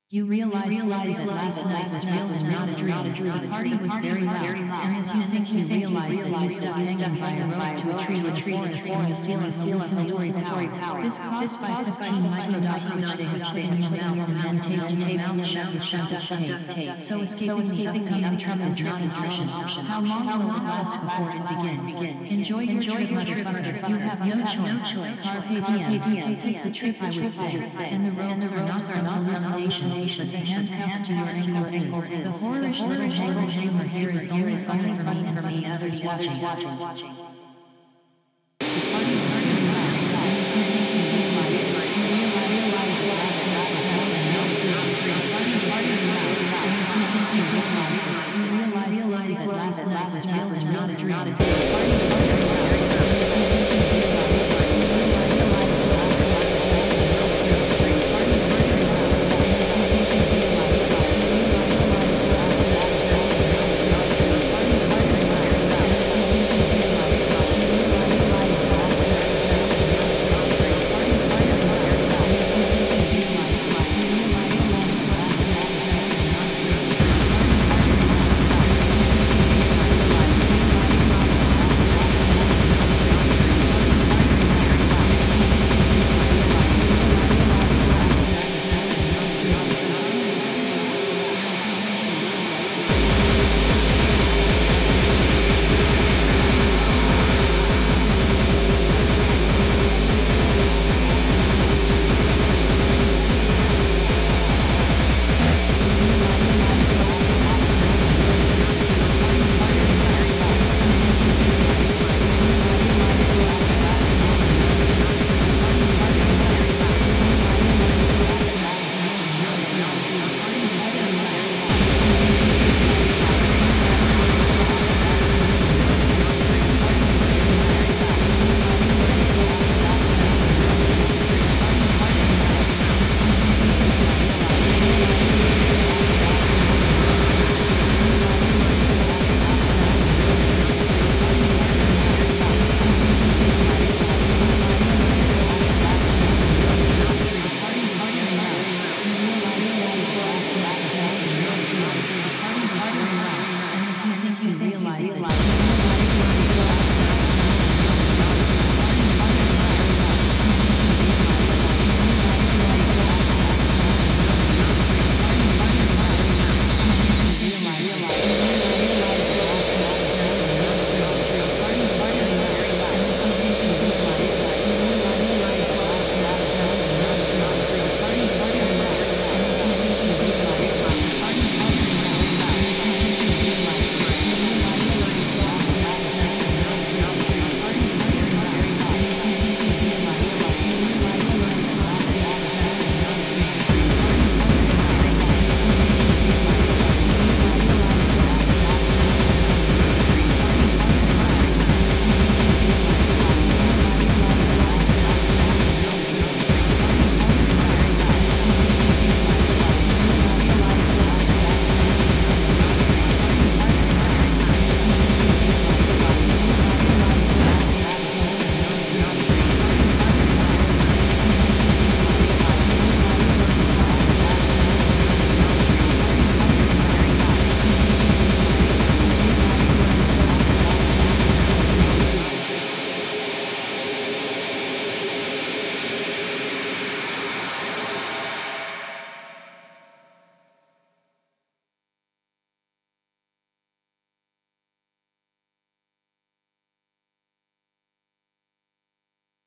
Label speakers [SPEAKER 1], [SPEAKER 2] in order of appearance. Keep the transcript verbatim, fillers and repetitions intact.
[SPEAKER 1] You realize slowly that last night was real and not a dream. The party was very loud, and as you think you realize that you stuck hanging by a rope to a tree in the forest and you feel a hallucinatory power. This caused by fifteen microdots which they have put in your mouth and then taped in your mouth shut with some duct tape. So escaping the upcoming trouble is not an option. How long will it last before it begins? Enjoy your trip, motherfucker. You have no choice. Carpe diem. Take the trip, I would say. And the ropes are not from hallucination. But the handcuffs to your ankles is. The horrorish little hangover here is only funny for me and for me others watching. The party